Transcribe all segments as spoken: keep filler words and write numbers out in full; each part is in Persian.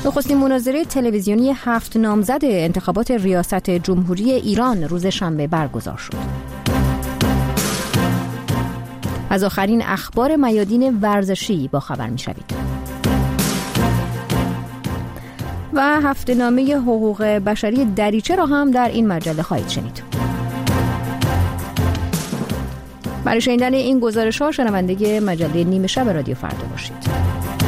نخستین مناظره تلویزیونی هفت نامزد انتخابات ریاست جمهوری ایران روز شنبه برگزار شد. از آخرین اخبار میادین ورزشی با خبر می‌شوید. و هفته‌نامه حقوق بشری دریچه را هم در این مجله خواهید شنید. برای شنیدن این گزارش‌ها شنونده مجله نیمه شب رادیو فردا باشید.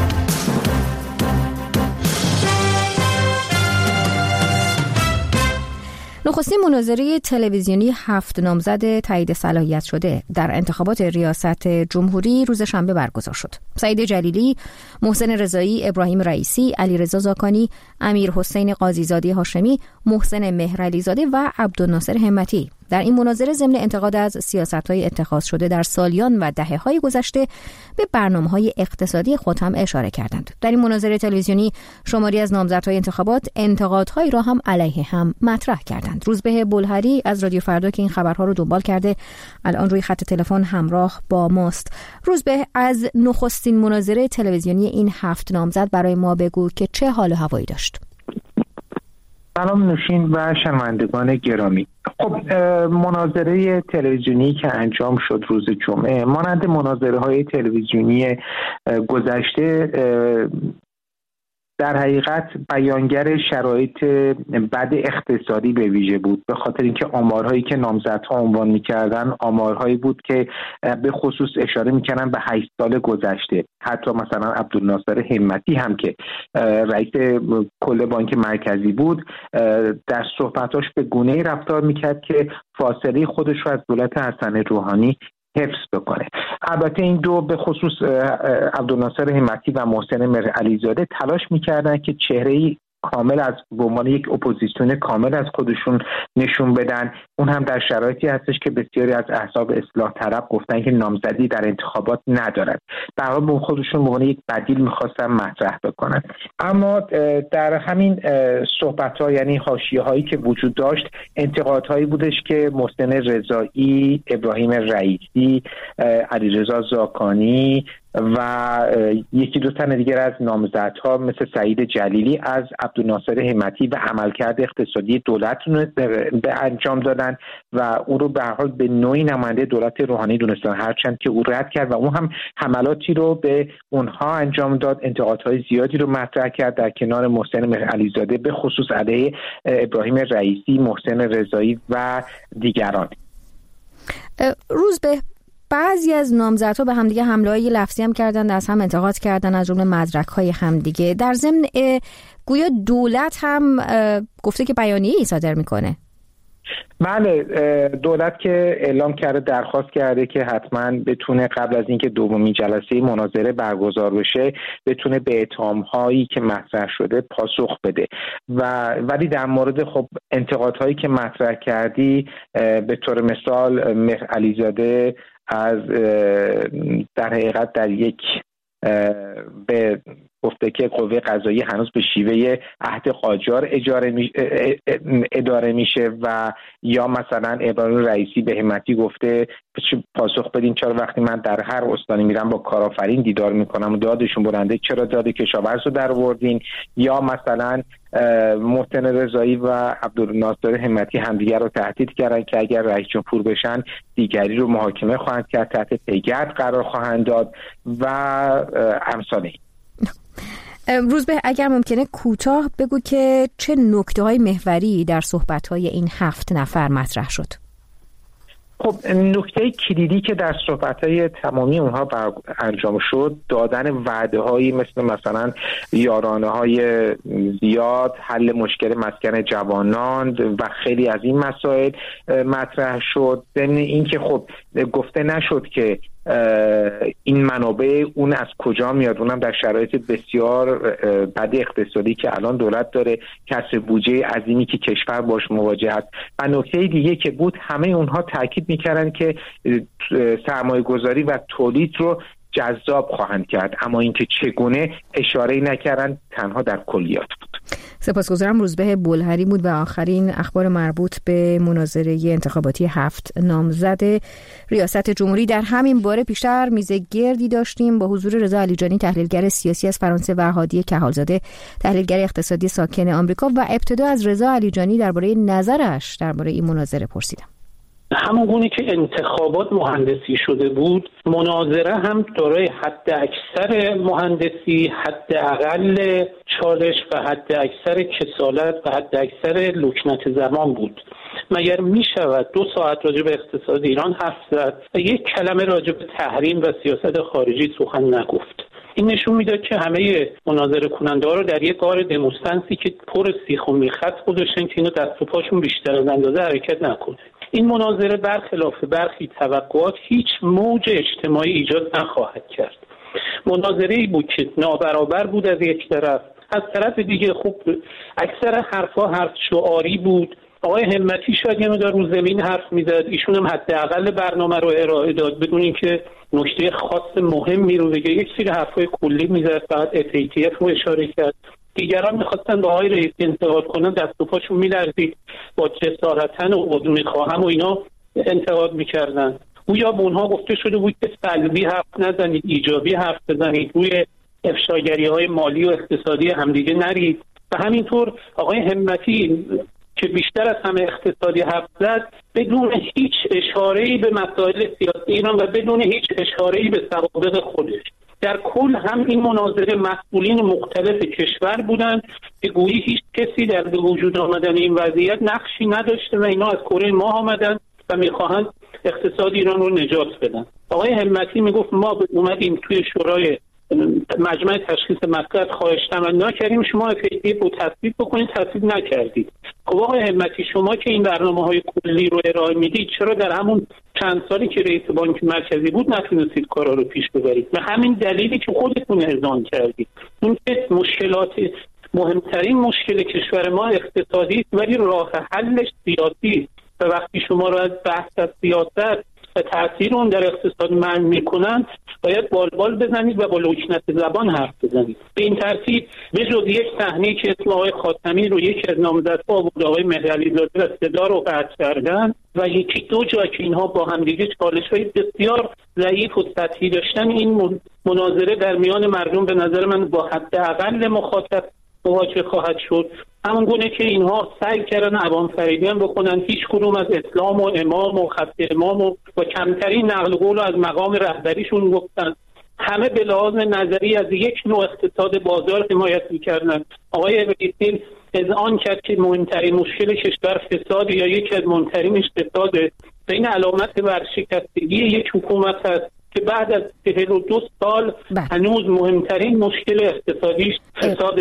نخستین مناظره تلویزیونی هفت نامزد تایید صلاحیت شده در انتخابات ریاست جمهوری روز شنبه برگزار شد. سعید جلیلی، محسن رضایی، ابراهیم رئیسی، علیرضا زاکانی، امیر حسین قاضیزاده هاشمی، محسن مهرعلی زاده و عبدالناصر همتی در این مناظره ضمن انتقاد از سیاست‌های اتخاذ شده در سالیان و دهه‌های گذشته به برنامه‌های اقتصادی خود هم اشاره کردند. در این مناظره تلویزیونی شماری از نامزدهای انتخابات انتقادهایی را هم علیه هم مطرح کردند. روزبه بلهری از رادیو فردا که این خبرها رو دنبال کرده الان روی خط تلفن همراه با ماست. روزبه، از نخستین مناظره تلویزیونی این هفت نامزد برای ما بگو که چه حال و هوایی داشت. سلام نوشین و شنوندگان گرامی. خب مناظره تلویزیونی که انجام شد روز جمعه مانند مناظره های تلویزیونی گذشته در حقیقت بیانگر شرایط بد اقتصادی به ویژه بود، به خاطر اینکه آمارهایی که نامزدها عنوان می‌کردن آمارهایی بود که به خصوص اشاره می‌کردن به هشت سال گذشته. حتی مثلا عبدالناصر همتی هم که رئیس کل بانک مرکزی بود در صحبتاش به گونه‌ای رفتار می‌کرد که فاصله خودش رو از دولت حسن روحانی حفظ بکنه. البته این دو به خصوص عبدالناصر همتی و محسن مهرعلی زاده تلاش میکردن که چهره‌ای کامل از به عنوان یک اپوزیسیون کامل از خودشون نشون بدن. اون هم در شرایطی هستش که بسیاری از احزاب اصلاح طلب گفتن که نامزدی در انتخابات ندارن. در واقع خودشون به عنوان یک بدیل می‌خواستن مطرح بکنن. اما در همین صحبت‌ها، یعنی حاشیه‌هایی که وجود داشت، انتقادهایی بودش که محسن رضایی، ابراهیم رئیسی، علیرضا زاکانی و یکی دو تن دیگر از نامزدها مثل سعید جلیلی از عبدالناصر همتی و عملکرد اقتصادی دولت به انجام دادن و او رو به هر حال به نوعی نماینده دولت روحانی دونستن، هرچند که او رد کرد و اون هم حملاتی رو به اونها انجام داد، انتقادهای زیادی رو مطرح کرد در کنار محسن مهرعلی زاده، به خصوص علیه ابراهیم رئیسی، محسن رضایی و دیگران. روز به بعضی از نامزدها به همدیگه حمله‌های لفظی هم کردن، از هم انتقاد کردن، از جمله مدرک‌های همدیگه. در ضمن گویا دولت هم گفته که بیانیه‌ای صادر میکنه. بله، دولت که اعلام کرده، درخواست کرده که حتما بتونه قبل از اینکه دومین جلسه مناظره برگزار بشه بتونه به اتهام‌هایی که مطرح شده پاسخ بده. و ولی در مورد خب انتقادهایی که مطرح کردی، به طور مثال مهرعلی زاده از در حقیقت در یک به گفته که قوه قضاییه هنوز به شیوه عهد قاجار اجاره می اداره میشه و یا مثلا ابراهیم رئیسی به همتی گفته پاسخ بدین چرا وقتی من در هر استانی میرم با کارآفرین دیدار میکنم و دادشون برنده چرا داد کشاورز رو در آوردین. یا مثلا محسن رضایی و عبدالناصر همتی همدیگر رو تهدید کردن که اگر رئیس جمهور بشن دیگری رو محاکمه خواهند کرد، تحت پیگرد قرار خواهند داد و امثال. روز به اگر ممکنه کوتاه بگو که چه نکته‌های محوری در صحبت‌های این هفت نفر مطرح شد؟ خب نکته کلیدی که در صحبت‌های تمامی اونها انجام شد دادن وعده‌هایی مثل مثلا یارانه‌های زیاد، حل مشکل مسکن جوانان و خیلی از این مسائل مطرح شد. ضمن اینکه خب گفته نشد که این منابع اون از کجا میاد، اونم در شرایط بسیار بد اقتصادی که الان دولت داره، کسر بودجه عظیمی که کشور باش مواجه است. و نکته دیگه که بود، همه اونها تاکید میکردن که سرمایه گذاری و تولید رو جذاب خواهند کرد، اما اینکه چگونه اشاره نکردن، تنها در کلیات بود. سپاسگزارم. روزبه بلهری بود و آخرین اخبار مربوط به مناظره انتخاباتی هفت نامزد ریاست جمهوری. در همین باره پیشتر میز گردی داشتیم با حضور رضا علیجانی، تحلیلگر سیاسی از فرانسه، و هادی کهالزاده، تحلیلگر اقتصادی ساکن آمریکا، و ابتدا از رضا علیجانی درباره نظرش درباره این مناظره پرسیدم. همون گونه که انتخابات مهندسی شده بود، مناظره هم دارای حد اکثر مهندسی، حد اقل چالش و حد اکثر کسالت و حد اکثر لکنت زمان بود. مگر می شود دو ساعت راجع به اقتصاد ایران حرف زد و یک کلمه راجع به تحریم و سیاست خارجی سخن نگفت؟ این نشون میداد که همه مناظره کننده ها رو در یک غار دموستانسی که پر سیخ و میخک گذاشتن که اینو دست و پاشون بیشتر از اندازه حرکت نکنه. این مناظره برخلاف برخی توقعات هیچ موج اجتماعی ایجاد نخواهد کرد. مناظره‌ای بود که نابرابر بود از یک طرف، از طرف دیگه خوب اکثر حرفا حرف شعاری بود. آقای همتی شاید یه مقدار رو زمین حرف میزد، ایشون هم حداقل برنامه رو ارائه داد بدون اینکه نکته خاص مهمی رو بگه. یک سری حرفای کلی میزد، فقط اف ای تی اف رو اشاره کرد. دیگران میخواستن با آقای رئیسی انتقاد کنن، دست و پاشون میلرزید، با جسارتن و عضو میخواهم و اینا انتقاد میکردن. گویا به اونها گفته شده بود که سلبی حرف نزنید، ایجابی حرف بزنید، روی افشاگری های مالی و اقتصادی همدیگه نرید. و همینطور آقای همتی که بیشتر از همه اقتصادی حرف زد، بدون هیچ اشاره‌ای به مسائل سیاسی ایران و بدون هیچ اشاره‌ای به سوابق خودش. در کل هم این مناظره مسئولین مختلف کشور بودند که گویی هیچ کسی در به وجود آمدن این وضعیت نقشی نداشته و اینا از کره ماه آمدن و میخواهند اقتصاد ایران رو نجات بدن. آقای همتی میگفت ما اومدیم توی شورای مجمع تشخیص مصلحت خواهش تمنا کردیم، شما افیدی رو تصویب بکنید، تصویب نکردید. خب آقای همتی، شما که این برنامه‌های کلی رو ارائه میدید، چرا در همون چند سالی که رئیس بانک مرکزی بود نتونستید کارا رو پیش ببرید؟ به همین دلیلی که خودتون اعلام کردید. اون که مشکلات مهمترین مشکل کشور ما اقتصادی است ولی راه حلش سیاسی است. و وقتی شما رو از بحث از سیاست و تأثیر اون در اقتصاد منع میکنن، باید بالبال بزنید و با لکنت زبان حرف بزنید. به این ترتیب به جز یک صحنه که اسم آقای خاتمی رو یک از نامزدها بود، آقای مهدی زاده، و صدا رو قطع کردن و یکی دو جا که اینها با همدیگه چالش‌های بسیار ضعیف و سطحی داشتن، این مناظره در میان مردم به نظر من با حداقل مخاطب مواجه خواهد شد. همون گونه که اینها سعی کردن عوام فریبی هم بکنن، هیچ کدوم از اسلام و امام و خط امام و با کمترین نقل قول از مقام رهبریشون گفتن. همه به لحاظ نظری از یک نوع اقتصاد بازار حمایت می‌کردن. آقای رئیسی اذعان کرد که مهمترین مشکل کشور فساد یا یکی از مهمترینش فساده. این علامت ورشکستگی یک حکومت است که بعد از چهل و دو سال بله. هنوز مهمترین مشکل اقتصادیش فساد.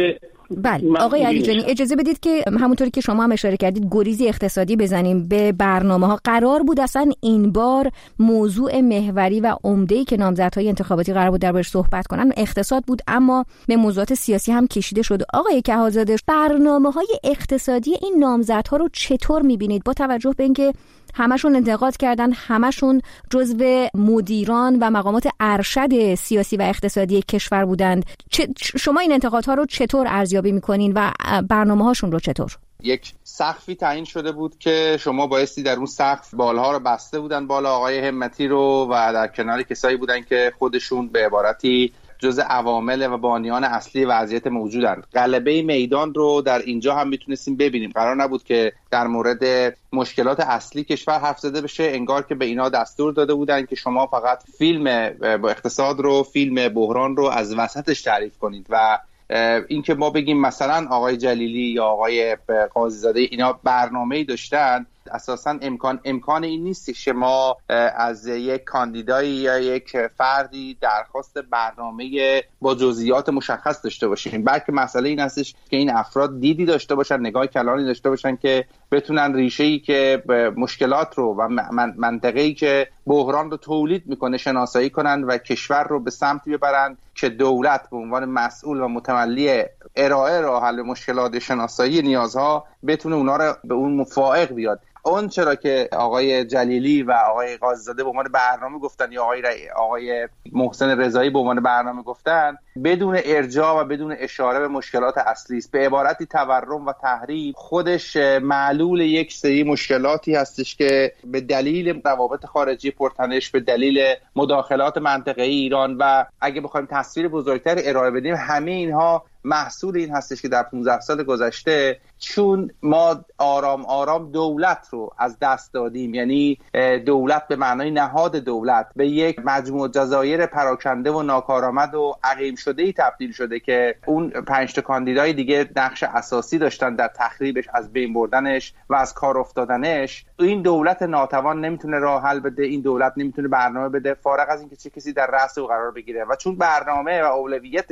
بله آقای علیجانی، اجازه بدید که همونطوری که شما هم اشاره کردید گریزی اقتصادی بزنیم به برنامه‌ها. قرار بود اصلا این بار موضوع محوری و عمده‌ای که نامزدهای انتخاباتی قرار بود دربارش صحبت کنن اقتصاد بود، اما به موضوعات سیاسی هم کشیده شد. آقای کهالزاده، برنامه‌های اقتصادی این نامزدها رو چطور می‌بینید با توجه به اینکه همشون انتقاد کردن، همشون جزو مدیران و مقامات ارشد سیاسی و اقتصادی کشور بودند؟ شما این انتقادها رو چطور ارزیابی میکنین و برنامه هاشون رو چطور؟ یک سقفی تعیین شده بود که شما بایستی در اون سقف بالها رو بسته بودن بالا آقای همتی رو و در کنار کسایی بودن که خودشون به عبارتی جزء عوامل و بانیان اصلی وضعیت موجودن. غلبه میدان رو در اینجا هم میتونستیم ببینیم. قرار نبود که در مورد مشکلات اصلی کشور حرف زده بشه، انگار که به اینا دستور داده بودن که شما فقط فیلم با اقتصاد رو، فیلم بحران رو از وسطش تعریف کنید و این که ما بگیم مثلا آقای جلیلی یا آقای قاضی‌زاده اینا برنامه‌ای داشتن، اساساً امکان امکان این نیست که ما از یک کاندیدایی یا یک فردی درخواست برنامه با جزئیات مشخص داشته باشیم، بلکه مسئله این هستش که این افراد دیدی داشته باشن، نگاه کلانی داشته باشن که بتونن ریشه‌ای که مشکلات رو و منطقه‌ای که بحران رو تولید میکنه شناسایی کنن و کشور رو به سمتی ببرن که دولت به عنوان مسئول و متولی ارائه راه حل مشکلات، شناسایی نیازها، بتونه اونا رو به اون مفائق بیاد. اون چرا که آقای جلیلی و آقای قاضی‌زاده به عنوان برنامه گفتن یا آقای آقای محسن رضایی به عنوان برنامه گفتن، بدون ارجاع و بدون اشاره به مشکلات اصلی است. به عبارتی تورم و تحریم خودش معلول یک سری مشکلاتی هستش که به دلیل روابط خارجی پرتنش، به دلیل مداخلات منطقه‌ای ایران و اگه بخوایم تصویر بزرگتر ارائه بدیم، همه اینها محصول این هستش که در پانزده سال گذشته چون ما آرام آرام دولت رو از دست دادیم، یعنی دولت به معنای نهاد دولت به یک مجموعه جزایر پراکنده و ناکارآمد و عقیم شده‌ای تبدیل شده که اون پنج تا کاندیدای دیگه نقش اساسی داشتن در تخریبش، از بین بردنش و از کار افتادنش. این دولت ناتوان نمیتونه راه حل بده، این دولت نمیتونه برنامه بده فارغ از اینکه چه کسی در رأس او قرار بگیره. و چون برنامه و اولویت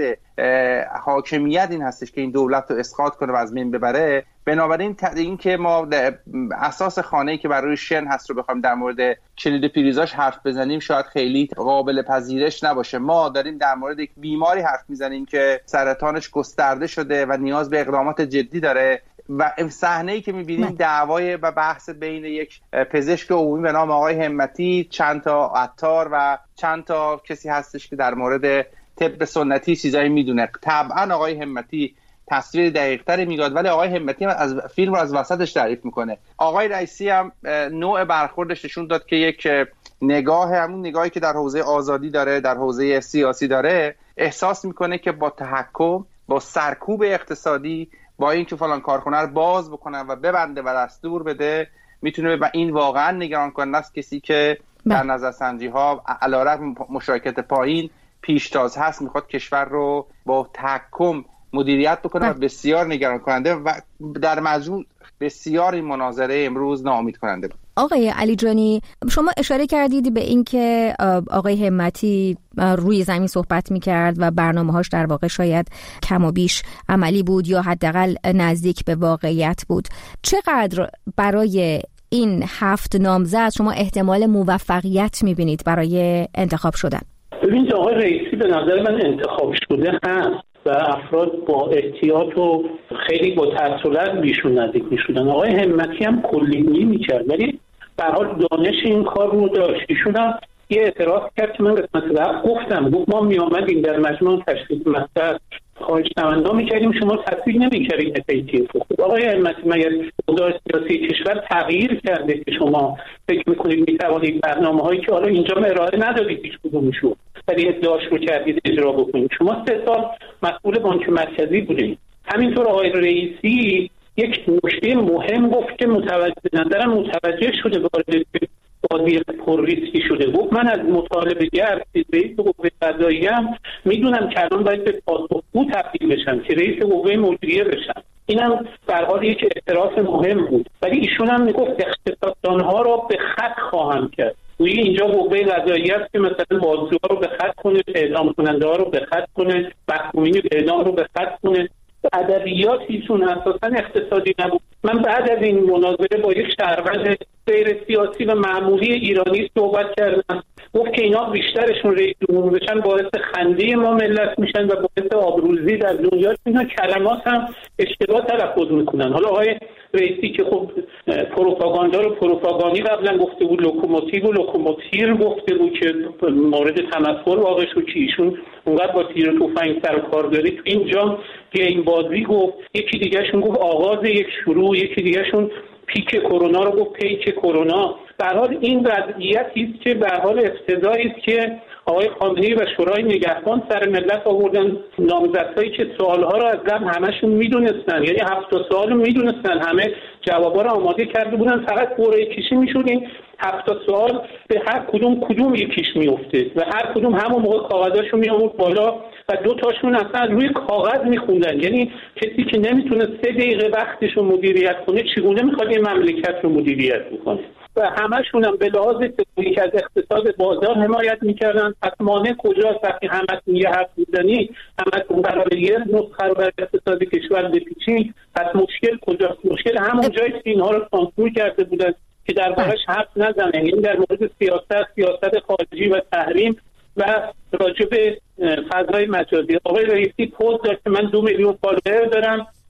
حاکمیت این هستش که این دولت رو اسقاط کنه و از بین ببره، بنابراین این که ما اساس خانه‌ای که برای شن هست رو بخوایم در مورد کلید پریزاش حرف بزنیم شاید خیلی قابل پذیرش نباشه. ما داریم در مورد یک بیماری حرف میزنیم که سرطانش گسترده شده و نیاز به اقدامات جدی داره و صحنه‌ای که می‌بینیم دعوای و بحث بین یک پزشک عمومی به نام آقای همتی، چند تا عطار و چند تا کسی هستش که در مورد طب سنتی چیزایی میدونه. طبعا آقای همتی تصویر دقیق‌تری میگاد، ولی آقای همتی هم از فیلم رو از وسطش تعریف میکنه. آقای رئیسی هم نوع برخوردش نشون داد که یک نگاه، همون نگاهی که در حوزه آزادی داره، در حوزه سیاسی داره، احساس میکنه که با تحکم، با سرکوب اقتصادی، با اینکه فلان کارخونه رو باز بکنن و ببنده و دستور بده، میتونه و این واقعا نگران کننده است. کسی که در نظرسنجی ها علیرغم مشارکت پایین پیشتاز هست، میخواد کشور رو با تحکم مدیریت بکنه و بسیار نگران کننده و در مجموع بسیار این مناظره امروز ناامید کننده بود. آقای علی جانی، شما اشاره کردید به این که آقای همتی روی زمین صحبت میکرد و برنامه‌هاش در واقع شاید کم و بیش عملی بود یا حداقل نزدیک به واقعیت بود. چقدر برای این هفت نامزد شما احتمال موفقیت میبینید برای انتخاب شدن؟ ببینید آقای رئیسی به نظر من انتخاب شده هست و افراد با احتیاط و خیلی با تسلط بیشون نزدیک میشدن. آقای همتی هم کلی‌بینی میکرد ولی به هر حال دانش این کار رو داشت. ایشون هم یه اعتراض کرد که من قسمت بعد گفتم گفت ما میامدیم در مجموع تشخیص مسئله خارج نماینده میکردیم، شما تصویر نمیکردید افیتیف. خب آقای همتی مگر اوضاع سیاسی کشور تغییر کرده که شما فکر میکنید میتوانید برنامه‌هایی که حالا اینجا ارائه ندادید هیچ کدومشون ولی ادعاش رو کردید اجرا بکنید؟ شما سه سال مسئول بانک مرکزی بودید. همینطور آقای رئیسی یک نکته مهم گفت که متوجه نظرم متوجه شده وارد بازی پر ریسکی شده. گفت من از مطالبه‌گر رئیس قوه قضاییه میدونم که الان باید به پاسخگو تبدیل بشم که رئیس قوه مجریه بشم. اینم در حال یک اعتراف مهم بود. ولی ایشون هم میگفت اقتصاددانها را به خط خواهم کرد. گویی اینجا قوه قضاییه است که مثلا بازجوها رو به خط کنه، اعدام کننده ها رو به خط کنه، محکومین اعدام رو به خط کنه. ادبیات ایشون اساسا اقتصادی نبود. من بعد از این مناظره با یک شهروند غیر سیاسی و معمولی ایرانی صحبت کردم. گفت که اینا بیشترشون رئیس جمهور بشن باعث خنده ما ملت میشن و باعث آبروریزی در دنیا. اینا کلمات هم اشتباه تلفظ میکنن. حالا آقای رئیسی که خب پروپاگاندا رو پروپاگانی قبلا گفته بود، لوکوموتیو و لوکوموتیر گفته بود که مورد تمسخر واقع شد که ایشون اونقدر با تیر و تفنگ سر کار داره. اینجا گیم بازی گفت، یکی دیگهشون گفت آغاز یک شروع، یکی دیگهشون پیک کرونا رو گفت پیک کرونا. در حال این وضعیتی است که به حال افتضاحی است که آقای خامنه‌ای و شورای نگهبان سر ملت آوردن نامزدهایی که سوالها رو از قبل همشون میدونستن، یعنی هفت سوال رو میدونستن، همه جوابا رو آماده کرده بودن، فقط قرعه کشی میشد این هفت سوال به هر کدوم کدوم یکیش میافتاد و هر کدوم همون موقع کاغذاشو می آورد بالا و دو تاشون اصلا روی کاغذ میخوندن. یعنی کسی که نمیتونه سه دقیقه وقتش رو مدیریت کنه چگونه میخواد این مملکت رو مدیریت بکنه؟ و همشون هم به لحاظ تکنیک از اقتصاد بازار حمایت میکردن. پس مانع کجاست وقتی همتون یه حرف میزنی، همتون برای یه نسخه رو برای اقتصاد کشور بپیچین؟ پس مشکل کجاست؟ مشکل همون جایی که اینها رو سانسور کرده بودن که در واقعش حرف نزنن، یعنی در مورد سیاست، سیاست خارجی و تحریم و راجع به فضای مجازی. آقای رئیسی پوز داشت که من دو میلیون فالوور دارم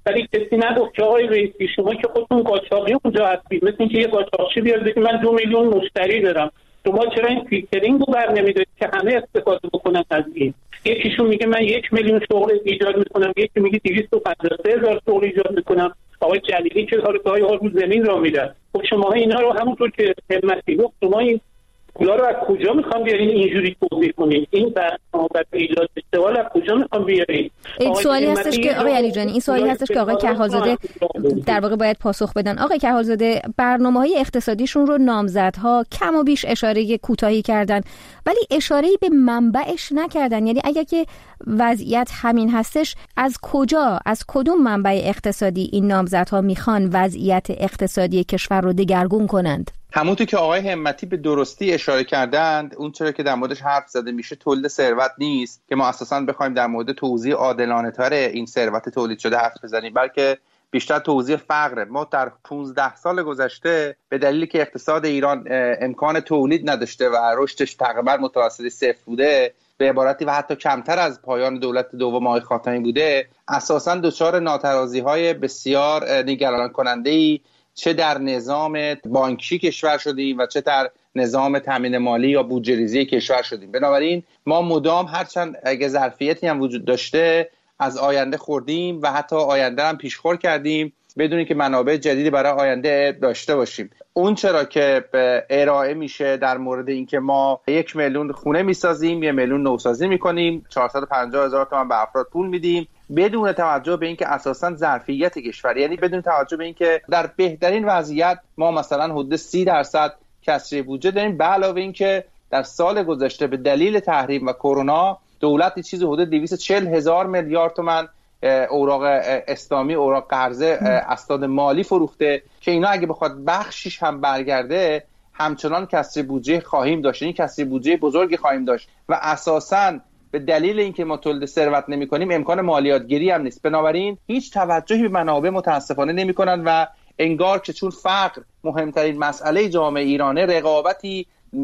ولی کسی نگفت که آقای رئیسی شما که خودتون قاچاقی اونجا هستید، مثل اینکه یه قاچاقچی بیاد بگه من دو میلیون مشتری دارم، شما چرا این فیلترینگ رو بر نمیدارید که همه استفاده بکنن از این؟ یکیشون میگه من یک میلیون شغل ایجاد میکنم، یکی میگه دویست و پنجاه و سه هزار شغل ایجاد میکنم، آقای جلیلی که کارهای ها رو زمین را میدن. خب شما اینا رو همونطور که همتی گفت شما این پولا رو از کجا میخوام بیارین اینجوری توضیح کنین؟ این بحث ایجاد استقلال از کجا میخوام بیارین؟ این سوالی هستش که آقای علیجانی، این سوالی هستش که آقای کحالزاده در واقع باید پاسخ بدن. آقای کحالزاده، برنامه‌های اقتصادیشون رو نامزدها کم و بیش اشاره کوتاهی کردن ولی اشاره‌ای به منبعش نکردن. یعنی اگر که وضعیت همین هستش، از کجا، از کدوم منبع اقتصادی این نامزدها میخوان وضعیت اقتصادی کشور رو دگرگون کنند؟ همونطور که آقای همتی به درستی اشاره کردند، اون چرا که در موردش حرف زده میشه تولید ثروت نیست که ما اساساً بخوایم در مورد توزیع عادلانه تر این ثروت تولید شده حرف بزنیم، بلکه بیشتر توزیع فقره. ما در پانزده سال گذشته به دلیلی که اقتصاد ایران امکان تولید نداشته و رشدش تقریبا متوسط صفر بوده، به عبارتی و حتی کمتر از پایان دولت دوم آقای خاتمی بوده، اساساً دچار ناترازی‌های بسیار نگران کننده‌ای چه در نظام بانکی کشور شدیم و چه در نظام تامین مالی یا بودجه ریزی کشور شدیم. بنابراین ما مدام هرچند اگه ظرفیتی هم وجود داشته از آینده خوردیم و حتی آینده هم پیشخور کردیم بدون که منابع جدیدی برای آینده داشته باشیم. اون چرا که ارائه میشه در مورد اینکه ما یک میلیون خونه میسازیم، یک میلیون نوسازی میکنیم، چهارصد و پنجاه هزار تومان به افراد پول میدیم بدون توجه به اینکه اساساً ظرفیت کشور، یعنی بدون توجه به اینکه در بهترین وضعیت ما مثلا حدود سی درصد کسری بودجه داریم، به علاوه اینکه در سال گذشته به دلیل تحریم و کرونا دولت چیزی حدود دویست و چهل هزار میلیارد تومان اوراق اسلامی، اوراق قرضه، اسناد مالی فروخته که اینا اگه بخواد بخشش هم برگرده همچنان کسری بودجه خواهیم داشت، این کسری بودجه بزرگی خواهیم داشت و اساساً به دلیل اینکه ما تولید ثروت نمی‌کنیم امکان مالیاتگیری هم نیست. بنابراین هیچ توجهی به منابع متاسفانه نمی‌کنند و انگار که چون فقر مهمترین مسئله جامعه ایرانه، رقابتی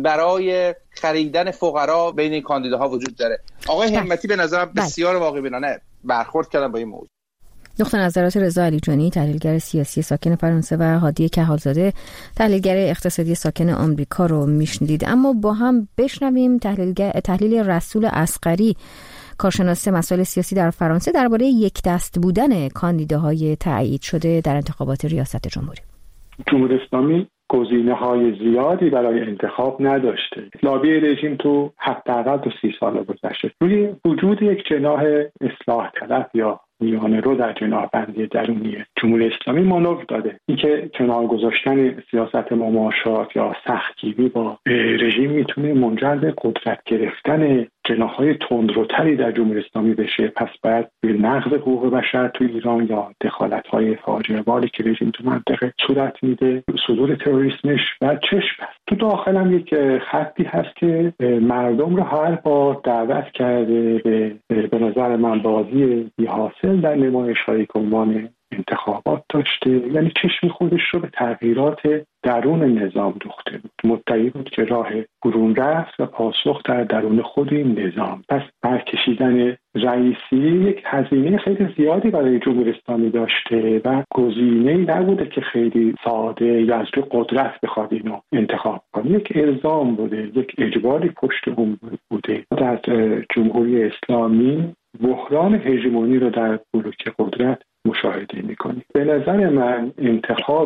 برای خریدن فقرا بین این کاندیداها وجود داره. آقای همتی به نظرم بسیار واقع بینانه برخورد کردن با این موضوع. نقطه نظرات رضا علیجانی، تحلیلگر سیاسی ساکن فرانسه، و هادی کحالزاده، تحلیلگر اقتصادی ساکن آمریکا رو میشنیدید. اما با هم بشنویم تحلیلگر تحلیل رسول اصغری، کارشناس مسائل سیاسی در فرانسه، درباره یک دست بودن کاندیداهای تایید شده در انتخابات ریاست جمهوری. جمهوری اسلامی گزینه‌های زیادی برای انتخاب نداشته. لابی رژیم تو حداقل دو سی سال گذشته روی وجود یک جناح اصلاح طلب یا میانه رو در جناح بندی درونی جمهوری اسلامی مانور داده. اینکه کنار گذاشتن سیاست مماشات یا سختگیری با رژیم میتونه منجر به قدرت گرفتن جناح‌های تندروتری در جمهوری اسلامی بشه، پس باید به نقض حقوق بشر تو ایران یا دخالت‌های فاجعه باری که رژیم تو منطقه صورت میده، صدور تروریسمش و چشم است. تو داخل هم یک خطی هست که مردم رو هر بار دعوت کرده به به نظر من بازی بی حاصل در نمایش‌های که عنوان انتخابات داشته، یعنی چشم خودش رو به تغییرات درون نظام دوخته بود. مدعی بود که راه برون رفت و پاسخ در درون خود این نظام. پس برکشیدن رئیسی یک هزینه خیلی زیادی برای جمهوری اسلامی داشته و گزینه‌ای نبوده که خیلی ساده یا از روی قدرت بخواد اینو انتخاب کنه. یک الزام بوده، یک اجباری پشت اون بوده. در جمهوری اسلامی بحران هژمونی رو در بلوک قدرت مشاهده می‌کنیم. به نظر من انتخاب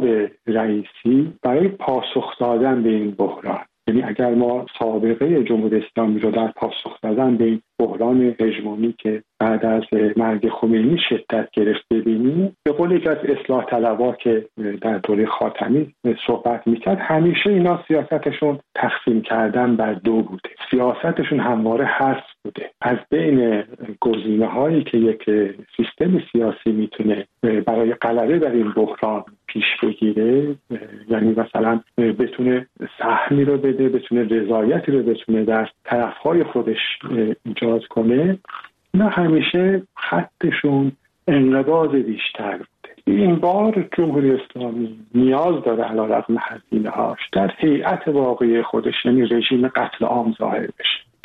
رئیسی برای پاسخ دادن به این بحران، یعنی اگر ما سابقه جمهوری اسلامی رو در پاسخ دادن به این بحران هژمونی که بعد از مرگ خمینی شدت گرفت ببینیم، به قول یکی از اصلاح طلبا که در دوره خاتمی صحبت میکرد، همیشه اینا سیاستشون تقسیم کردن بر دو بوده، سیاستشون همواره حذف بوده. از بین گزینه هایی که یک سیستم سیاسی میتونه برای غلبه بر این بحران پیش بگیره، یعنی مثلا بتونه سهمی رو بده، بتونه رضایتی رو بتونه در طرفهای خودش ایجاد کنه، نه همیشه خطشون انقباض بیشتر بوده. این بار جمهوری اسلامی نیاز داره علیرغم هزینه هاش در هیئت واقعی خودش، یعنی رژیم قتل عام ظاهر بشه.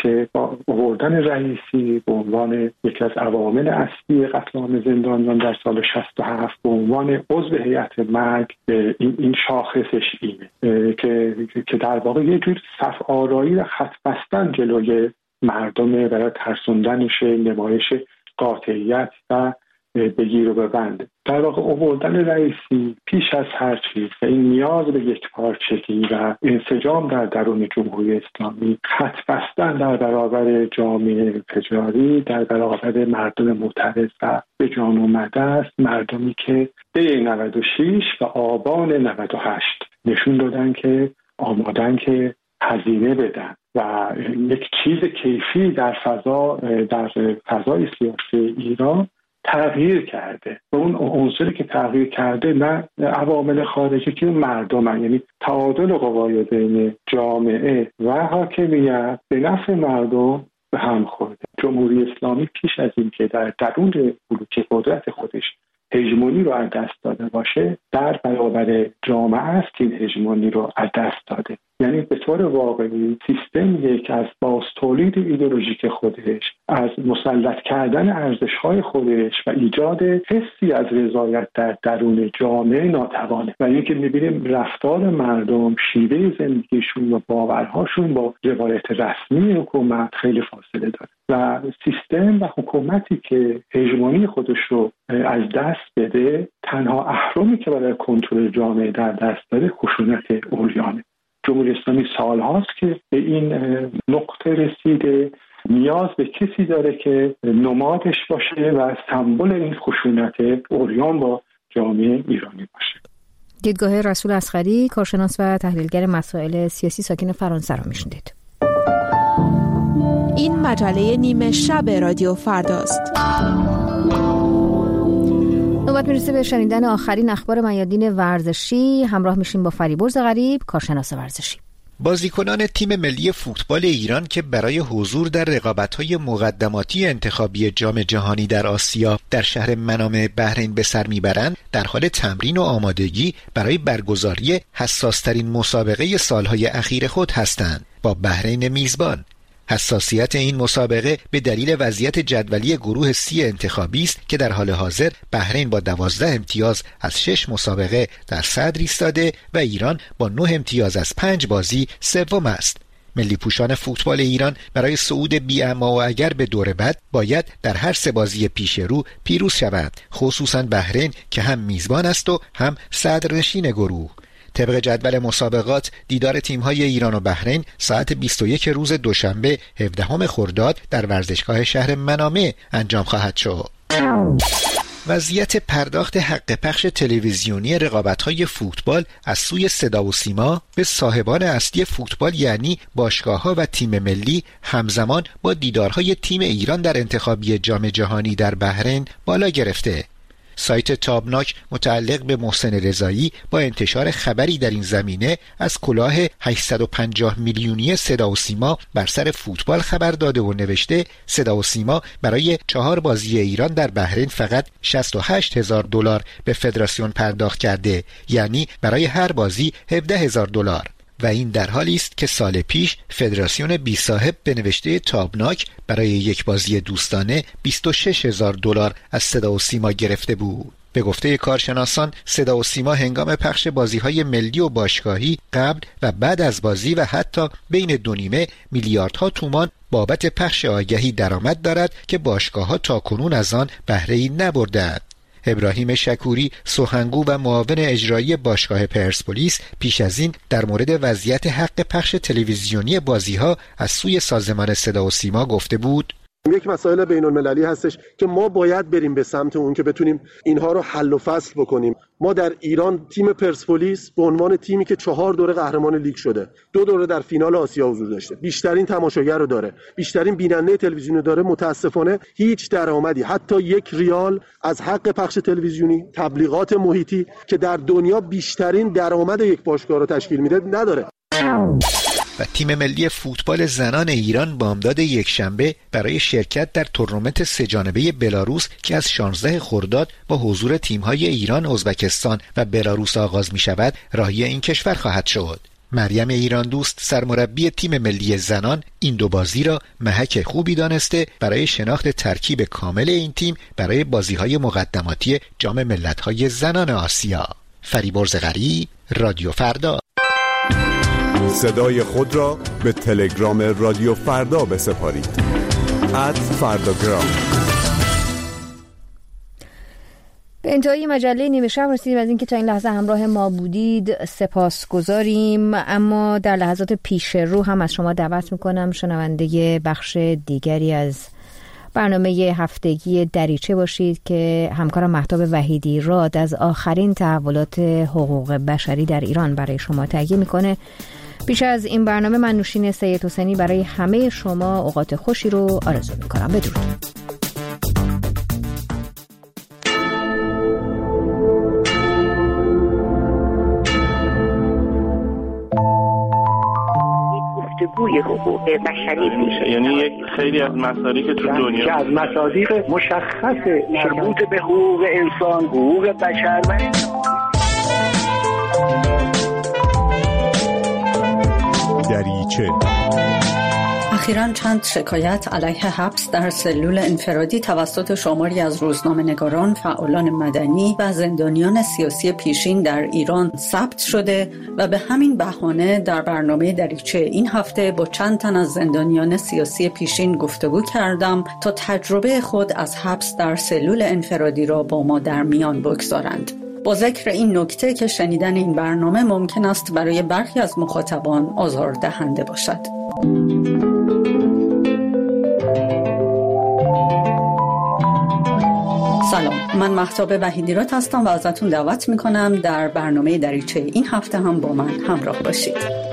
که با آوردن رئیسی به عنوان یکی از عوامل اصلی قتل عام زندانیان در سال شصت و هفت به عنوان عضو هیئت مرگ این این شاخصش اینه که که در واقع یه جور صف آرایی و خط بستن جلوی مردم برای ترسوندنش، نمایش قاطعیت و بگیر و ببند. در واقع آوردن رئیسی پیش از هر چیز و این نیاز به یک پارچگی و انسجام در درون جمهوری اسلامی، خط بستن در برابر جامعه تجاری، در برابر مردم معترض و به جان اومده است، مردمی که دی نود و شش و آبان نود و هشت نشون دادن که آمادن که هزینه بدن و یک چیز کیفی در فضا در فضای سیاسی ایران تغییر کرده و اون عنصری که تغییر کرده نه عوامل خارجی که مردم، یعنی تعادل قوای بین جامعه و حاکمیت به نفع مردم به هم خورده. جمهوری اسلامی پیش از این که در درون بلوک قدرت خودش هژمونی رو از دست داده باشه، در برابر جامعه است که این هژمونی رو از دست داده. یعنی به طور واقعی سیستم یک از باز تولید ایدئولوژیک خودش، از مسلط کردن ارزش‌های خودش و ایجاد حسی از رضایت در درون جامعه ناتوانه و اینکه می‌بینیم رفتار مردم، شیوه زندگیشون و باورهاشون با روایت رسمی حکومت خیلی فاصله داره و سیستم و حکومتی که هژمونی خودش رو از دست بده، تنها اهرمی که برای کنترل جامعه در دست داره خشونت عریانه. جمهوری اسلامی سالهاست که به این نقطه رسیده، نیاز به کسی داره که نمادش باشه و سمبل این خشونت عریان با جامعه ایرانی باشه. دیدگاه رسول اصغری، کارشناس و تحلیلگر مسائل سیاسی ساکن فرانسه را میشنیدید. این مجله نیمه شب رادیو فرداست. نوبت میرسه به شنیدن آخرین اخبار میادین ورزشی. همراه میشیم با فریبرز غریب، کارشناس ورزشی. بازیکنان تیم ملی فوتبال ایران که برای حضور در رقابت‌های مقدماتی انتخابی جام جهانی در آسیا در شهر منامه بحرین به سر میبرند، در حال تمرین و آمادگی برای برگزاری حساس‌ترین مسابقه سالهای اخیر خود هستند، با بحرین میزبان. حساسیت این مسابقه به دلیل وضعیت جدولی گروه سی انتخابی است که در حال حاضر بحرین با دوازده امتیاز از شش مسابقه در صدر ایستاده و ایران با نه امتیاز از پنج بازی سوم است. ملی پوشان فوتبال ایران برای صعود بی اما و اگر به دور بعد باید در هر سه بازی پیش رو پیروز شوند، خصوصا بحرین که هم میزبان است و هم صدرنشین گروه. طبق جدول مسابقات دیدار تیم‌های ایران و بحرین ساعت بیست و یک روز دوشنبه هفدهم خرداد در ورزشگاه شهر منامه انجام خواهد شد. وضعیت پرداخت حق پخش تلویزیونی رقابت‌های فوتبال از سوی صدا و سیما به صاحبان اصلی فوتبال یعنی باشگاه‌ها و تیم ملی همزمان با دیدارهای تیم ایران در انتخابی جام جهانی در بحرین بالا گرفته. سایت تابناک متعلق به محسن رضایی با انتشار خبری در این زمینه از کلاه هشتصد و پنجاه میلیونی صدا و سیما بر سر فوتبال خبر داده و نوشته صدا و سیما برای چهار بازی ایران در بحرین فقط شصت و هشت هزار دلار به فدراسیون پرداخت کرده، یعنی برای هر بازی هفده هزار دلار. و این در حالی است که سال پیش فدراسیون بی صاحب به نوشته تابناک برای یک بازی دوستانه بیست و شش هزار دلار از صدا و سیما گرفته بود. به گفته کارشناسان صدا و سیما هنگام پخش بازی‌های ملی و باشگاهی قبل و بعد از بازی و حتی بین دو نیمه میلیاردها تومان بابت پخش آگهی درآمد دارد که باشگاه‌ها تاکنون از آن بهره‌ای نبردند. ابراهیم شکوری سخنگو و معاون اجرایی باشگاه پرسپولیس پیش از این در مورد وضعیت حق پخش تلویزیونی بازی‌ها از سوی سازمان صدا و سیما گفته بود: یک مسائل بین المللی هستش که ما باید بریم به سمت اون که بتونیم اینها رو حل و فصل بکنیم. ما در ایران تیم پرسپولیس به عنوان تیمی که چهار دوره قهرمان لیگ شده، دو دوره در فینال آسیا حضور داشته، بیشترین تماشاگر رو داره، بیشترین بیننده تلویزیونی داره، متاسفانه هیچ درآمدی، حتی یک ریال از حق پخش تلویزیونی، تبلیغات محیطی که در دنیا بیشترین درآمد یک باشگاه رو تشکیل میده نداره. و تیم ملی فوتبال زنان ایران بامداد یکشنبه برای شرکت در تورنمنت سه جانبه بلاروس که از شانزده خرداد با حضور تیم‌های ایران، ازبکستان و بلاروس آغاز می‌شود، راهی این کشور خواهد شد. مریم ایران دوست سرمربی تیم ملی زنان این دو بازی را محک خوبی دانسته برای شناخت ترکیب کامل این تیم برای بازی‌های مقدماتی جام ملت‌های زنان آسیا. فریبرز غری، رادیو فردا. صدای خود را به تلگرام رادیو فردا بسپارید. ات فرداگرام. به انتهای مجله نیمه شب رسیدیم. از اینکه تا این لحظه همراه ما بودید سپاسگزاریم، اما در لحظات پیش رو هم از شما دعوت میکنم شنونده بخش دیگری از برنامه هفتگی دریچه باشید که همکارم مهتاب وحیدی راد از آخرین تحولات حقوق بشری در ایران برای شما تهیه میکنه. پیش از این برنامه من نوشین سید حسینی برای همه شما اوقات خوشی رو آرزو میکنم. بدرود. گفتگوی حقوق بشری میشه، یعنی یک خیلی از مصادیق تو دنیا که از مصادیق مشخص مربوط به حقوق انسان، حقوق بشر و دریچه. اخیراً چند شکایت علیه حبس در سلول انفرادی توسط شماری از روزنامه‌نگاران، فعالان مدنی و زندانیان سیاسی پیشین در ایران ثبت شده و به همین بهانه در برنامه دریچه این هفته با چند تن از زندانیان سیاسی پیشین گفتگو کردم تا تجربه خود از حبس در سلول انفرادی را با ما در میان بگذارند. با ذکر این نکته که شنیدن این برنامه ممکن است برای برخی از مخاطبان آزاردهنده باشد. سلام، من مهتاب وحیدی راد هستم و ازتون دعوت میکنم در برنامه دریچه این هفته هم با من همراه باشید.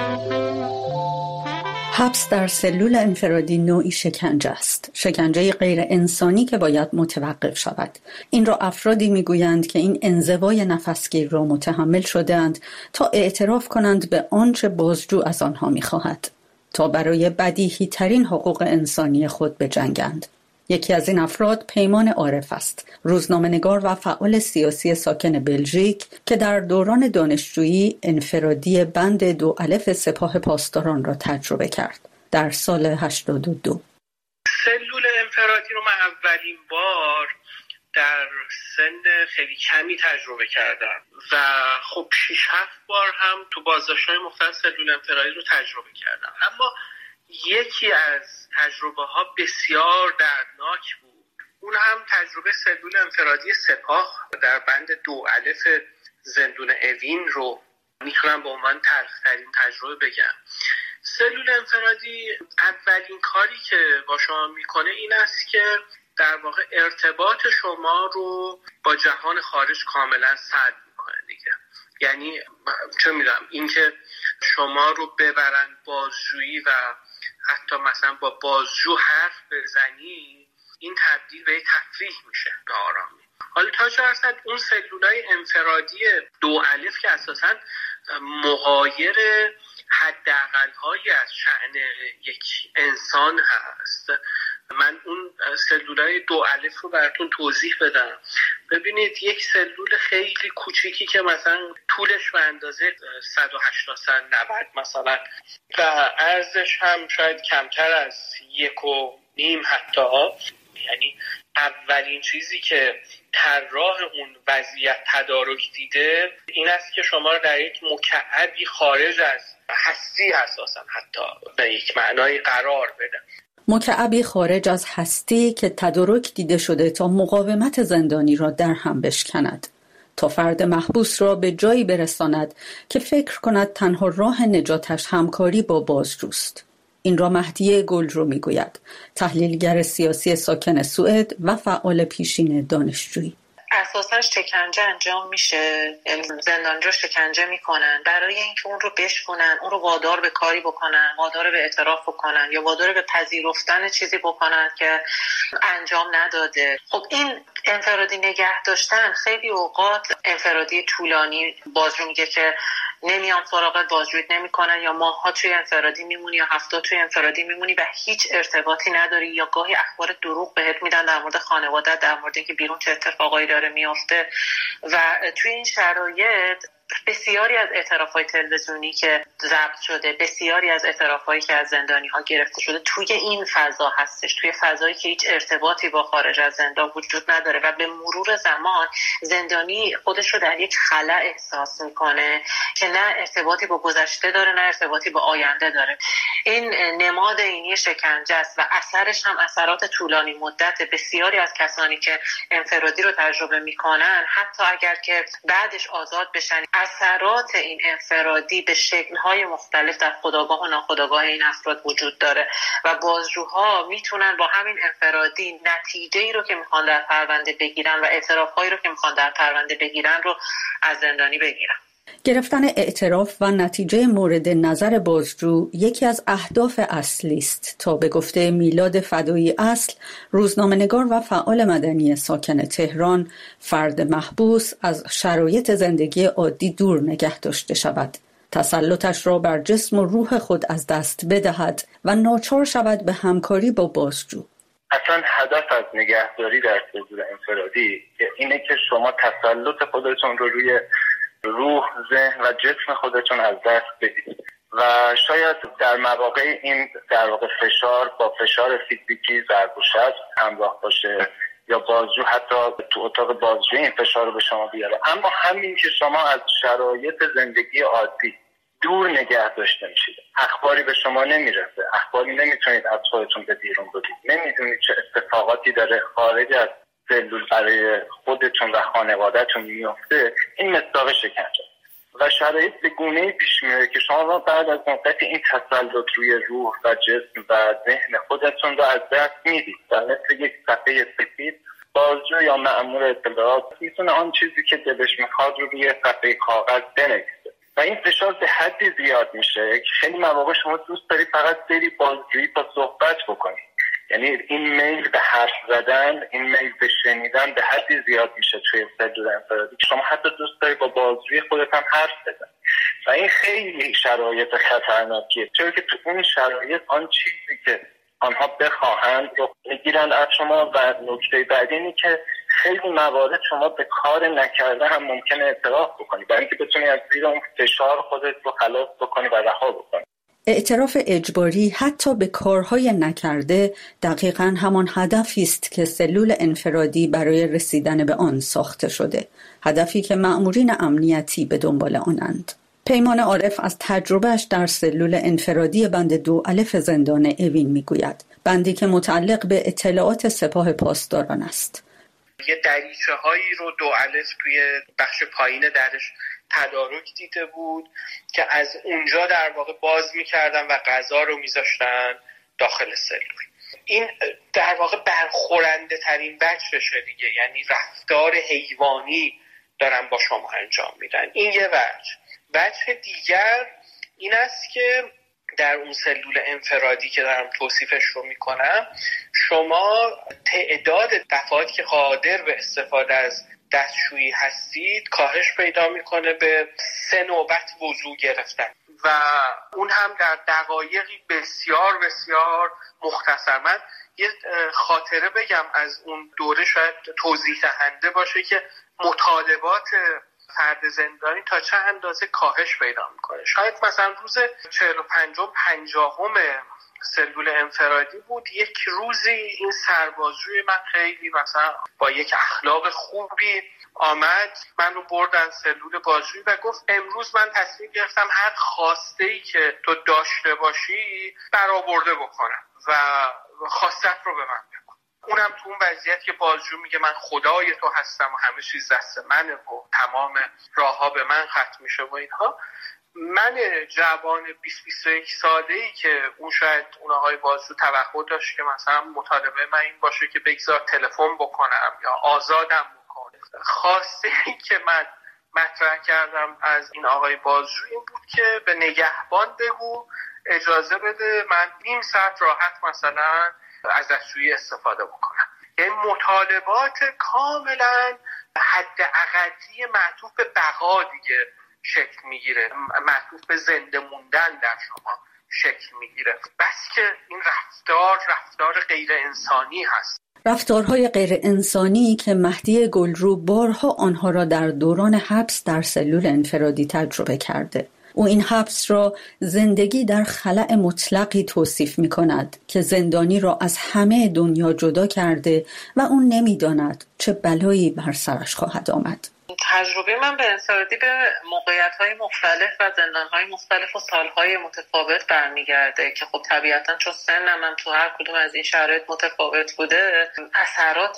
حبس در سلول انفرادی نوعی شکنجه است. شکنجه غیر انسانی که باید متوقف شود. این را افرادی میگویند که این انزوای نفسگیر را متحمل شده‌اند تا اعتراف کنند به آنچه بازجو از آنها میخواهد، تا برای بدیهی ترین حقوق انسانی خود بجنگند. یکی از این افراد پیمان عارف است، روزنامه‌نگار و فعال سیاسی ساکن بلژیک که در دوران دانشجویی انفرادی بند دو الف سپاه پاسداران را تجربه کرد در سال هشتاد و دو. سلول انفرادی رو من اولین بار در سن خیلی کمی تجربه کردم و خب شش هفت بار هم تو بازداشت‌های مختلف سلول انفرادی رو تجربه کردم، اما یکی از تجربه ها بسیار دردناک بود. اون هم تجربه سلول انفرادی سپاه در بند دو الف زندون اوین رو میتونم به عنوان تلخ‌ترین تجربه بگم. سلول انفرادی اولین کاری که با شما میکنه این است که در واقع ارتباط شما رو با جهان خارج کاملا سد میکنه دیگه. یعنی چه میدونم اینکه شما رو ببرن بازجویی و حتی مثلا با بازجو حرف بزنی، این تبدیل به تفریح میشه به آرامی. حالا تا چه درصد اون سلولای انفرادی دو الف که اساساً مغایر حداقل‌هایی از شأن یک انسان هست، من اون سلولای دو الف رو براتون توضیح بدم. ببینید یک سلول خیلی کوچیکی که مثلا طولش به اندازه صد و هشتاد نود مثلا و عرضش هم شاید کمتر از یک و نیم حتی، یعنی اولین چیزی که طراح اون وضعیت تدارک دیده این است که شما رو در یک مکعبی خارج از هستی اساسا حتی به یک معنای قرار بده. مکعبی خارج از هستی که تدارک دیده شده تا مقاومت زندانی را در هم بشکند، تا فرد محبوس را به جایی برساند که فکر کند تنها راه نجاتش همکاری با بازجوست. این را مهدیه گلجو میگوید، تحلیلگر سیاسی ساکن سوئد و فعال پیشین دانشجویی. اساساً شکنجه انجام میشه، یعنی زندانی رو شکنجه میکنن برای اینکه اون رو بشکنن، اون رو وادار به کاری بکنن، وادار به اعتراف بکنن یا وادار به پذیرفتن چیزی بکنن که انجام نداده. خب این انفرادی نگه داشتن خیلی اوقات انفرادی طولانی، بازجو میگه که نمیان سراغت، بازجویت نمیکنن یا ماها توی انفرادی میمونی یا هفته توی انفرادی میمونی و هیچ ارتباطی نداری یا گاهی اخبار دروغ بهت میدن در مورد خانواده، در مورد اینکه بیرون چه اتفاقایی داره میفته و توی این شرایط بسیاری از اعتراف‌های تلویزیونی که ضبط شده، بسیاری از اعتراف‌هایی که از زندانی‌ها گرفته شده توی این فضا هستش، توی فضایی که هیچ ارتباطی با خارج از زندان وجود نداره و به مرور زمان زندانی خودش رو در یک خلا احساس میکنه که نه ارتباطی با گذشته داره نه ارتباطی با آینده داره. این نماد اینی شکنجه است و اثرش هم اثرات طولانی مدت. بسیاری از کسانی که انفرادی رو تجربه میکنن حتی اگر که بعدش آزاد بشن، اثرات این انفرادی به شکل‌های مختلف در خودآگاه و ناخودآگاه این افراد وجود داره و بازجوها میتونن با همین انفرادی نتیجه‌ای رو که میخوان در پرونده بگیرن و اعتراف‌هایی رو که میخوان در پرونده بگیرن رو از زندانی بگیرن. گرفتن اعتراف و نتیجه مورد نظر بازجو یکی از اهداف اصلی است تا به گفته میلاد فدایی اصل، روزنامه‌نگار و فعال مدنی ساکن تهران، فرد محبوس از شرایط زندگی عادی دور نگه داشته شود، تسلطش را بر جسم و روح خود از دست بدهد و ناچار شود به همکاری با بازجو. اصلا هدف از نگهداری در سلول انفرادی اینه که شما تسلط خودتون رو روی روح، ذهن و جسم خودتون از دست بدید و شاید در مواقع این در واقع فشار با فشار فیزیکی ضرب و شتم همراه باشه یا بازجو حتی تو اتاق بازجو این فشار رو به شما بیاره، اما همین که شما از شرایط زندگی عادی دور نگه داشته میشید، اخباری به شما نمیرسه، اخباری نمیتونید از خودتون به بیرون بدید، نمیدونید چه اتفاقاتی داره خارج از سلول برای خودتون و خانواده‌تون میفته، این مصداق شکنجه و شرایط به گونه‌ای پیش میره که شما بعد از مدت این تسلط روی روح و جسم و ذهن خودتون رو از دست میدید و مثل یک صفحه سفید بازجو یا مأمور اطلاعات میتونه آن چیزی که دلش میخواد رو روی صفحه کاغذ بنویسه و این فشار به حدی زیاد میشه که خیلی مواقع شما دوست داری فقط بری بازجویی تا صحبت بکنی. یعنی این میل به حرف زدن، این میل به شنیدن به حدی زیاد میشه توی سلول انفرادی که شما حتی دوست داری با بازجوی خودت هم حرف بزن و این خیلی شرایط خطرناکیه، چون که تو اون شرایط آن چیزی که آنها بخواهند رو میگیرن از شما و نکته بعدی اینه که خیلی موارد شما به کار نکرده هم ممکنه اعتراف بکنی برای اینکه بتونی از زیر اون فشار خودت رو خلاص بکنی و رها بکنی. اعتراف اجباری حتی به کارهای نکرده دقیقاً همان هدفی است که سلول انفرادی برای رسیدن به آن ساخته شده، هدفی که مأمورین امنیتی به دنبال آنند. پیمان عارف از تجربهش در سلول انفرادی بند دو الف زندان اوین میگوید، بندی که متعلق به اطلاعات سپاه پاسداران است. یه دریچه هایی رو دو الف توی بخش پایین درش تدارک دیده بود که از اونجا در واقع باز میکردن و غذا رو میذاشتن داخل سلول. این در واقع برخورنده ترین وجهشه دیگه، یعنی رفتار حیوانی دارن با شما انجام میدن. این یه وجه. وجه دیگر این است که در اون سلول انفرادی که دارم توصیفش رو میکنم، شما تعداد دفعاتی که قادر به استفاده از دستشویی هستید کاهش پیدا میکنه به سه نوبت وضو گرفتن و اون هم در دقایقی بسیار بسیار مختصر. من یه خاطره بگم از اون دوره شاید توضیح دهنده باشه که مطالبات فرد زندانی تا چه اندازه کاهش پیدا میکنه. شاید مثلا روز چهل و پنجم پنجاهم سلول انفرادی بود، یک روزی این سربازجوی من خیلی مثلا با یک اخلاق خوبی آمد، منو بردن سلول بازجویی و گفت امروز من تصمیم گرفتم هر خواسته‌ای که تو داشته باشی برآورده بکنم و خواستت رو به من بگو. اونم تو اون وضعیت که بازجو میگه من خدای تو هستم و همه چیز دست منه و تمام راهها به من ختم میشه و اینها. من جوان بیست بیست و یک ساله‌ای که اون شاید اون آقای بازجو توقع داشت که مثلا مطالبه من این باشه که بگذار تلفن بکنم یا آزادم بکنه، خواسته که من مطرح کردم از این آقای بازجو این بود که به نگهبان بگو اجازه بده من نیم ساعت راحت مثلا از دستشویی استفاده بکنم. یعنی مطالبات کاملا حد اقلی معطوف به بقا دیگه شکل میگیره، معطوف به زنده موندن در شما شکل میگیره، بس که این رفتار رفتار غیر انسانی هست. رفتارهای غیر انسانی که مهدی گلرو بارها آنها را در دوران حبس در سلول انفرادی تجربه کرده. او این حبس را زندگی در خلأ مطلقی توصیف می کند که زندانی را از همه دنیا جدا کرده و اون نمی داند چه بلایی بر سرش خواهد آمد. تجربه من به انفرادی به موقعیت‌های مختلف و زندان‌های مختلف و سال‌های متفاوت برمیگرده که خب طبیعتاً چون سنم هم تو هر کدوم از این شرایط متفاوت بوده اثرات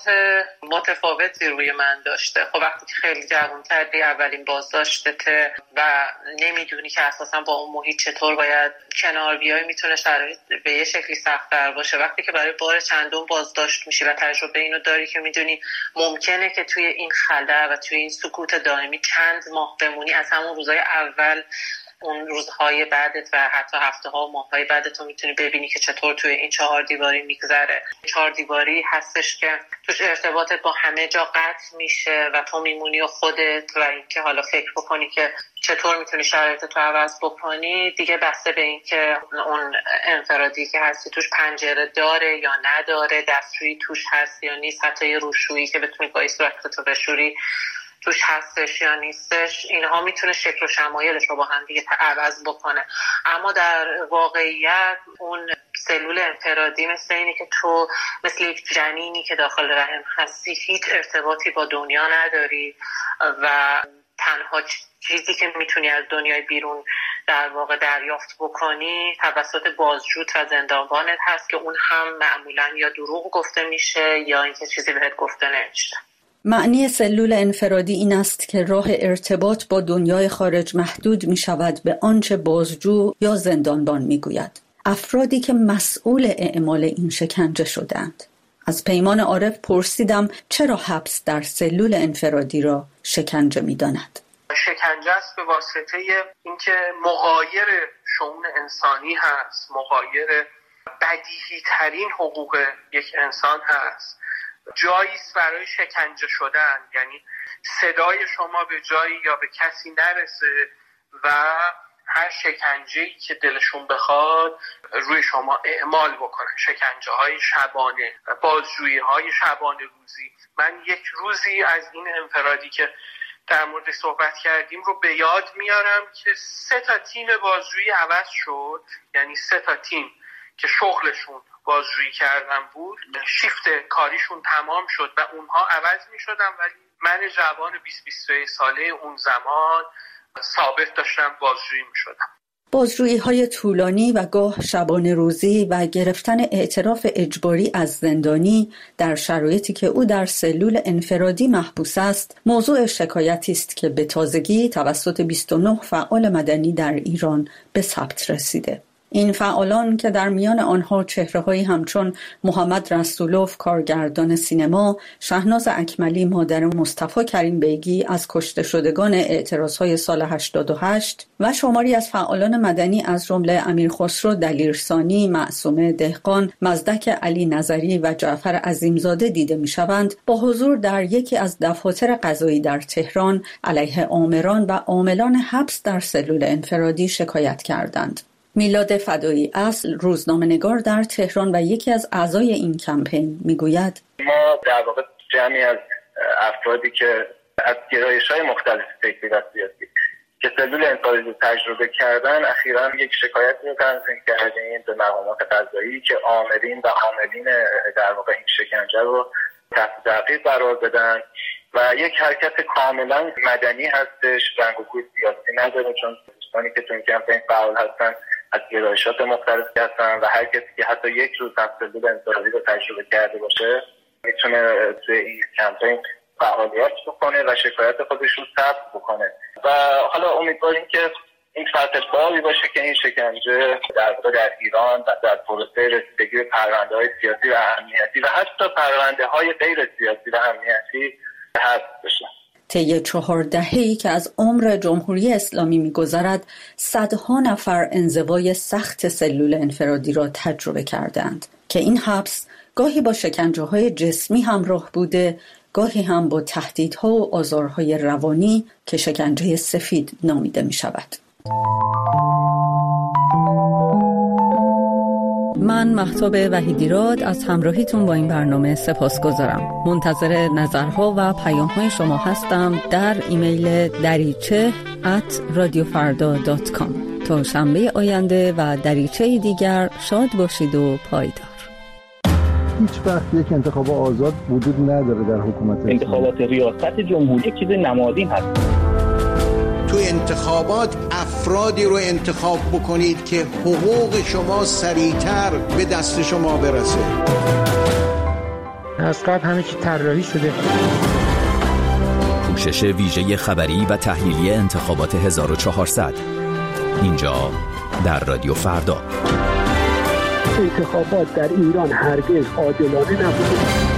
متفاوتی روی من داشته. خب وقتی که خیلی جوان‌تری اولین بازداشتته و نمیدونی که اساساً با اون محیط چطور باید کنار بیای میتونه شرایط به یه شکلی سخت‌تر باشه. وقتی که برای بار چندم بازداشت میشی و تجربه اینو داری که میدونی ممکنه که توی این خلا و توی این سکوت دائمی چند ماه بمونی، از همون روزهای اول اون روزهای بعدت و حتی هفته ها و ماههای بعدت رو میتونی ببینی که چطور توی این چهار دیواری میگذره. چهار دیواری هستش که توش ارتباطت با همه جا قطع میشه و تو میمونی و خودت و اینکه حالا فکر بکنی که چطور میتونی شرایط تو عوض بکنی دیگه بسته به این که اون انفرادی که هستی توش پنجره داره یا نداره، دستشویی توش هست یا نیست، حتی یه روشویی که بتونی پای صورتتو بشوری توش هستش یا نیستش. اینها میتونه شکل و شمایلش رو با هم دیگه عوض بکنه. اما در واقعیت اون سلول انفرادی مثل اینه که تو مثل یک جنینی که داخل رحم هستی هیچ ارتباطی با دنیا نداری و تنها چیزی که میتونی از دنیای بیرون در واقع دریافت بکنی توسط بازجوت و زندانبانت هست که اون هم معمولا یا دروغ گفته میشه یا اینکه چیزی بهت گفته نمیشه. معنی سلول انفرادی این است که راه ارتباط با دنیای خارج محدود می شود به آنچه بازجو یا زندانبان می گوید. افرادی که مسئول اعمال این شکنجه شدند. از پیمان عارف پرسیدم چرا حبس در سلول انفرادی را شکنجه می داند. شکنجه است به واسطه اینکه مغایر شؤون انسانی هست، مغایر بدیهی ترین حقوق یک انسان هست. جایی است برای شکنجه شدن، یعنی صدای شما به جایی یا به کسی نرسه و هر شکنجه‌ای که دلشون بخواد روی شما اعمال بکنن. شکنجه های شبانه، بازجویی های شبانه روزی. من یک روزی از این انفرادی که در مورد صحبت کردیم رو به یاد میارم که سه تا تیم بازجویی عوض شد، یعنی سه تا تیم که شغلشون بازجویی کردن بود شیفت کاریشون تمام شد و اونها عوض می شدن، ولی من جوان بیست بیست و یک ساله اون زمان ثابت داشتم بازجویی می شدم. بازجویی های طولانی و گاه شبانه روزی و گرفتن اعتراف اجباری از زندانی در شرایطی که او در سلول انفرادی محبوس است موضوع شکایتی است که به تازگی توسط بیست و نه فعال مدنی در ایران به ثبت رسیده. این فعالان که در میان آنها چهره‌هایی همچون محمد رسولوف کارگردان سینما، شهناز اکملی مادر مصطفی کریم بیگی از کشته شدگان اعتراض‌های سال هشتاد و هشت و شماری از فعالان مدنی از جمله امیر خسرو دلیرسانی، معصومه دهقان، مزدک علی نظری و جعفر عظیمزاده دیده می‌شوند با حضور در یکی از دفاتر قضایی در تهران علیه آمران و عاملان حبس در سلول انفرادی شکایت کردند. میلاد فدایی اصل روزنامه‌نگار در تهران و یکی از اعضای این کمپین میگوید ما در واقع جمعی از افرادی که از گرایش‌های مختلف فکری و سیاسی که سلول انفرادی تجربه کردن اخیراً یک شکایت رو تنظیم کردیم به مقامات قضایی که آمرین و عاملین در واقع این شکنجه رو تحت تعقیب قرار بدن و یک حرکت کاملاً مدنی هستش، رنگ و بوی سیاسی نداره، چون دوستانی که تو این کمپین فعال هستن از گرایشات مختلفی هستن و هر کسی که حتی یک روز هم سلول انفرادی رو تجربه کرده باشه میتونه توی این کمپین فعالیت بکنه و شکایت خودش رو ثبت بکنه و حالا امیدواریم که این فتح بابی باشه که این شکنجه در واقع در ایران و در پروسه رسیدگی به پرونده‌های سیاسی و امنیتی و حتی پرونده‌های غیر سیاسی و امنیتی حذف بشه. طی چهار دهه‌ای که از عمر جمهوری اسلامی می‌گذرد، صدها نفر انزوای سخت سلول انفرادی را تجربه کردند که این حبس گاهی با شکنجه‌های جسمی همراه بوده، گاهی هم با تهدیدها و آزارهای روانی که شکنجه سفید نامیده می‌شود. من مهتاب وحیدیراد از همراهیتون با این برنامه سپاسگزارم. منتظر نظرها و پیام‌های شما هستم در ایمیل دریچه ات رادیو فردا دات کام. تا شنبه آینده و دریچه دیگر شاد باشید و پایدار. هیچ وقت یک انتخاب آزاد وجود نداره در حکومت. انتخابات ریاست جمهوری یک چیز نمادین هست. تو انتخابات افرادی رو انتخاب بکنید که حقوق شما سریعتر به دست شما برسه. از قبل همه چی طراحی شده. پوشش ویژه خبری و تحلیلی انتخابات هزار و چهارصد اینجا در رادیو فردا. انتخابات در ایران هرگز عادلانه نبوده.